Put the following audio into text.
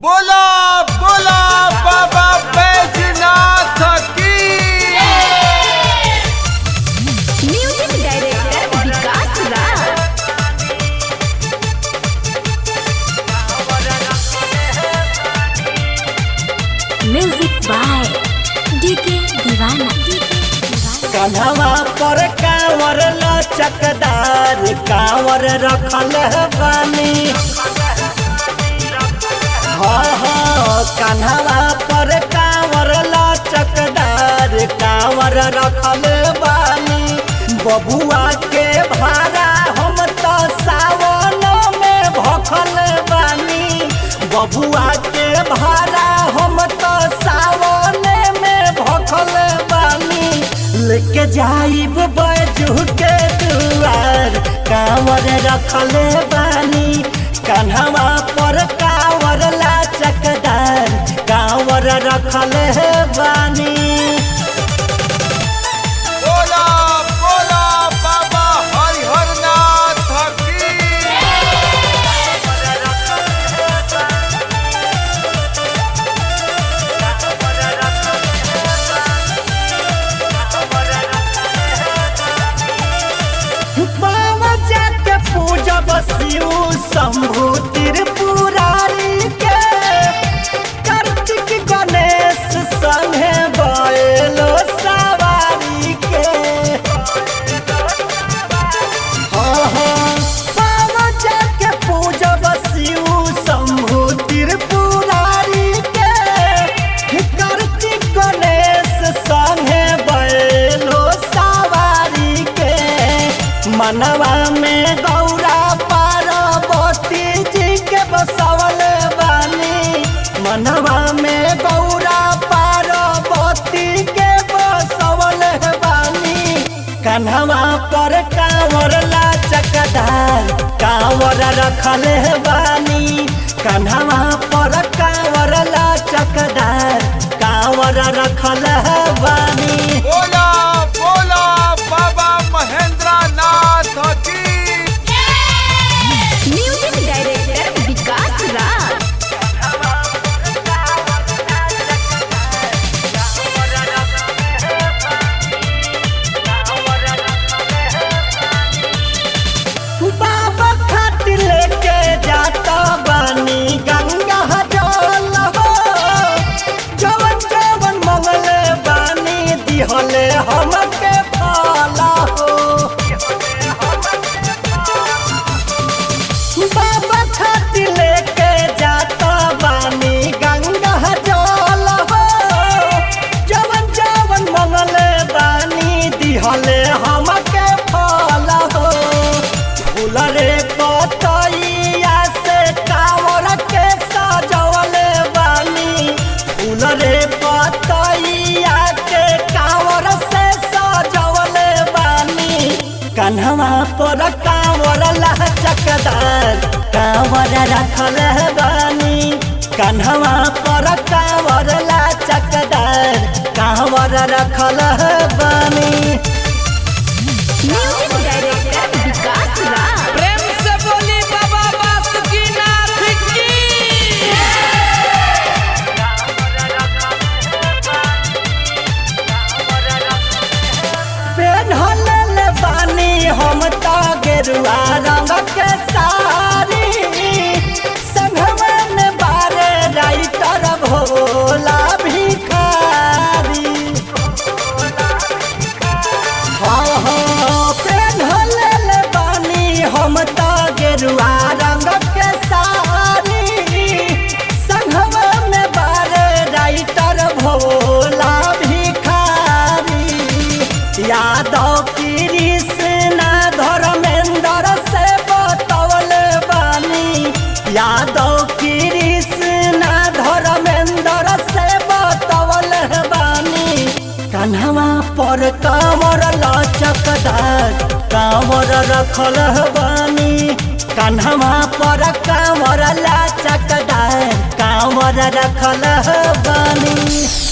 बोला बोला बाबा बैजनाथ की। Music director Vikas Raj. Music by DK Deewana. कन्हवा पर कांवर लचकदार कांवर रखल बानी। कन्हवा पर कांवर लचकदार कांवर रखल बानी। बबुआ के भाड़ा हम तो सावन में भखल बानी। बबुआ के भाड़ा हम तो सावन में भखल बानी। लेके जाइब बैजू के दुआर कांवर रखल बानी। कन्हवा पर कांवर लचकदार कांवर रखल बानी। बोला बोला बाबा हरिहरनाथ की। बाबा जाके पूजब शिव शंभु त्रिपुरारी के। कार्तिक गणेश संगे बैलो सवारी के। बाबा जाके पूजब शिव शंभु त्रिपुरारी के। कार्तिक गणेश संगे बैलो सवारी के। मनवा में गौरा पार्वती जी के बसवल बानी। मनवा में गौरा पार्वती के बसवल बानी। कन्हवा पर कांवर लचकदार कांवर रखल बानी। कन्हवा पर कांवर लचकदार कांवर रखल बानी। बोला बोला बाबा महेंद्रनाथ की। Music director Vikas Raj. बाबा खातिर लेके जाता बानी गंगा जल हो। जवन जवन मंगले बानी दिहले हमके फल हो। बाबा खातिर लेके जाता बानी गंगा जल हो। जवन जवन मंगले बानी दिहले हमके फल हो। फूल रे पतैया से कांवर के सजवल बानी। फूल रे पतैया के कांवर से सजवल बानी। कन्हवा पर कांवर लचकदार कांवर रखल बानी। कन्हवा पर कांवर लचकदार कांवर रखल बानी। म्यूजिक डायरेक्टर विकास राज। प्रेम से बोली बाबा बासुकीनाथ की। पेन्हल बानी हम तो गेरुआ रंग के साड़ी। संघवा में बारे राइटर भोला भिखारी। पेन्हल बानी हम तो गेरुआ रंग के साड़ी। संघवा में बारे राइटर भोला भिखारी। यादव कृष्णा धर्मेंद्र से बतवल बानी। यादव कृष्णा धर्मेंद्र से बतवल बानी। कन्हवा पर कांवर लचकदार कांवर रखल बानी। कन्हवा पर कांवर लचकदार कांवर रखल बानी।